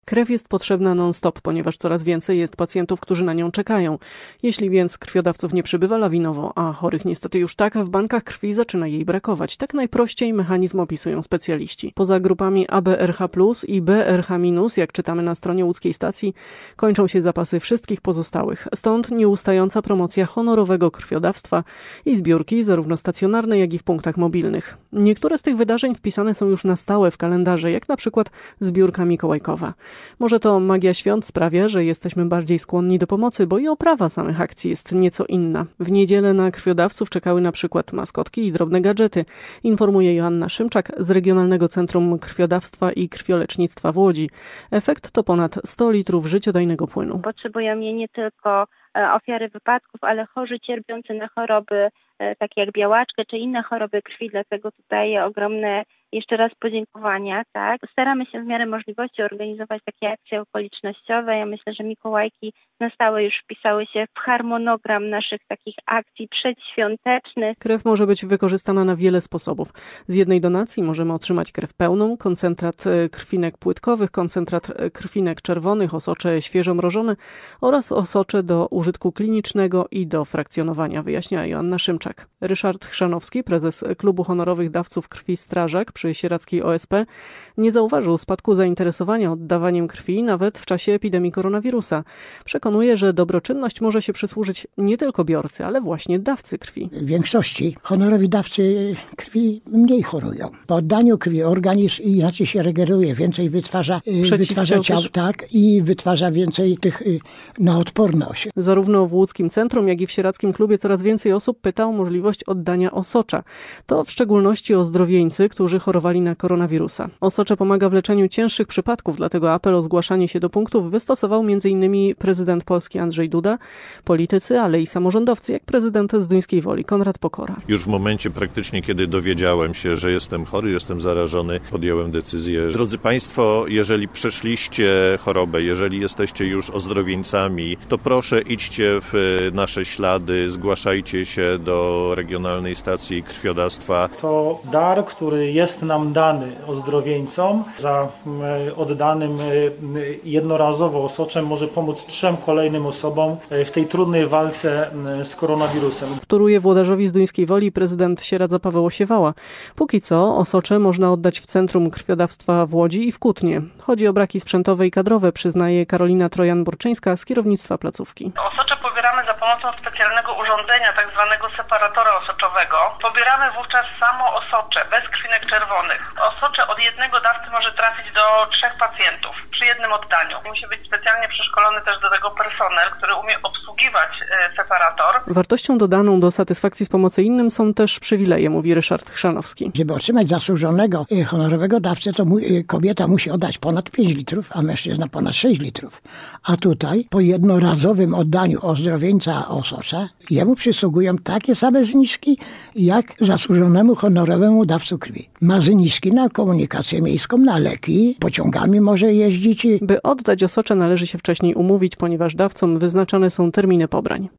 Krew jest potrzebna non-stop, ponieważ coraz więcej jest pacjentów, którzy na nią czekają. Jeśli więc krwiodawców nie przybywa lawinowo, a chorych niestety już tak, w bankach krwi zaczyna jej brakować. Tak najprościej mechanizm opisują specjaliści. Poza grupami ABRH+ i BRH-, jak czytamy na stronie łódzkiej stacji, kończą się zapasy wszystkich pozostałych. Stąd nieustająca promocja honorowego krwiodawstwa i zbiórki zarówno stacjonarne, jak i w punktach mobilnych. Niektóre z tych wydarzeń wpisane są już na stałe w kalendarze, jak na przykład zbiórka mikołajkowa. Może to magia świąt sprawia, że jesteśmy bardziej skłonni do pomocy, bo i oprawa samych akcji jest nieco inna. W niedzielę na krwiodawców czekały na przykład maskotki i drobne gadżety, informuje Joanna Szymczak z Regionalnego Centrum Krwiodawstwa i Krwiolecznictwa w Łodzi. Efekt to ponad 100 litrów życiodajnego płynu. Potrzebują je nie tylko ofiary wypadków, ale chorzy cierpiący na choroby takie jak białaczkę czy inne choroby krwi, dlatego tutaj ogromne jeszcze raz podziękowania. Tak? Staramy się w miarę możliwości organizować takie akcje okolicznościowe. Ja myślę, że mikołajki na stałe już wpisały się w harmonogram naszych takich akcji przedświątecznych. Krew może być wykorzystana na wiele sposobów. Z jednej donacji możemy otrzymać krew pełną, koncentrat krwinek płytkowych, koncentrat krwinek czerwonych, osocze świeżo mrożone oraz osocze do użytku klinicznego i do frakcjonowania, wyjaśnia Joanna Szymczak. Ryszard Chrzanowski, prezes Klubu Honorowych Dawców Krwi Strażak przy Sieradzkiej OSP, nie zauważył spadku zainteresowania oddawaniem krwi nawet w czasie epidemii koronawirusa. Przekonuje, że dobroczynność może się przysłużyć nie tylko biorcy, ale właśnie dawcy krwi. W większości honorowi dawcy krwi mniej chorują. Po oddaniu krwi organizm inaczej się regeneruje, więcej wytwarza ciał, tak, i wytwarza więcej tych na odporność. Zarówno w łódzkim centrum, jak i w sieradzkim klubie coraz więcej osób pyta o możliwość oddania osocza. To w szczególności ozdrowieńcy, którzy chorowali na koronawirusa. Osocze pomaga w leczeniu cięższych przypadków, dlatego apel o zgłaszanie się do punktów wystosował m.in. prezydent Polski Andrzej Duda, politycy, ale i samorządowcy, jak prezydent Zduńskiej Woli Konrad Pokora. Już w momencie praktycznie, kiedy dowiedziałem się, że jestem chory, jestem zarażony, podjąłem decyzję. Drodzy Państwo, jeżeli przeszliście chorobę, jeżeli jesteście już ozdrowieńcami, to proszę idźcie w nasze ślady, zgłaszajcie się do Regionalnej Stacji Krwiodawstwa. To dar, który jest nam dany ozdrowieńcom. Za oddanym jednorazowo osoczem może pomóc 3 kolejnym osobom w tej trudnej walce z koronawirusem. Wtóruje włodarzowi Zduńskiej Woli prezydent Sieradza Paweł Osiewała. Póki co osocze można oddać w Centrum Krwiodawstwa w Łodzi i w Kutnie. Chodzi o braki sprzętowe i kadrowe, przyznaje Karolina Trojan-Borczyńska z kierownictwa placówki. Osocze pobieramy za pomocą specjalnego urządzenia, tak zwanego separatora osoczowego. Pobieramy wówczas samo osocze, bez krwinek czerwonych. Osocze od jednego dawcy może trafić do 3 pacjentów przy jednym oddaniu. Musi być specjalnie przeszkolony też do tego personel, który umie obsługiwać separator. Wartością dodaną do satysfakcji z pomocy innym są też przywileje, mówi Ryszard Chrzanowski. Żeby otrzymać zasłużonego honorowego dawcę, to kobieta musi oddać ponad 5 litrów, a mężczyzna ponad 6 litrów. A tutaj po jednorazowym oddaniu ozdrowieńca osocza jemu przysługują takie same zniżki jak zasłużonemu honorowemu dawcu krwi. Ma zniżki na komunikację miejską, na leki, pociągami może jeździć. By oddać osocze należy się wcześniej umówić, ponieważ dawcom wyznaczane są terminy pobrań.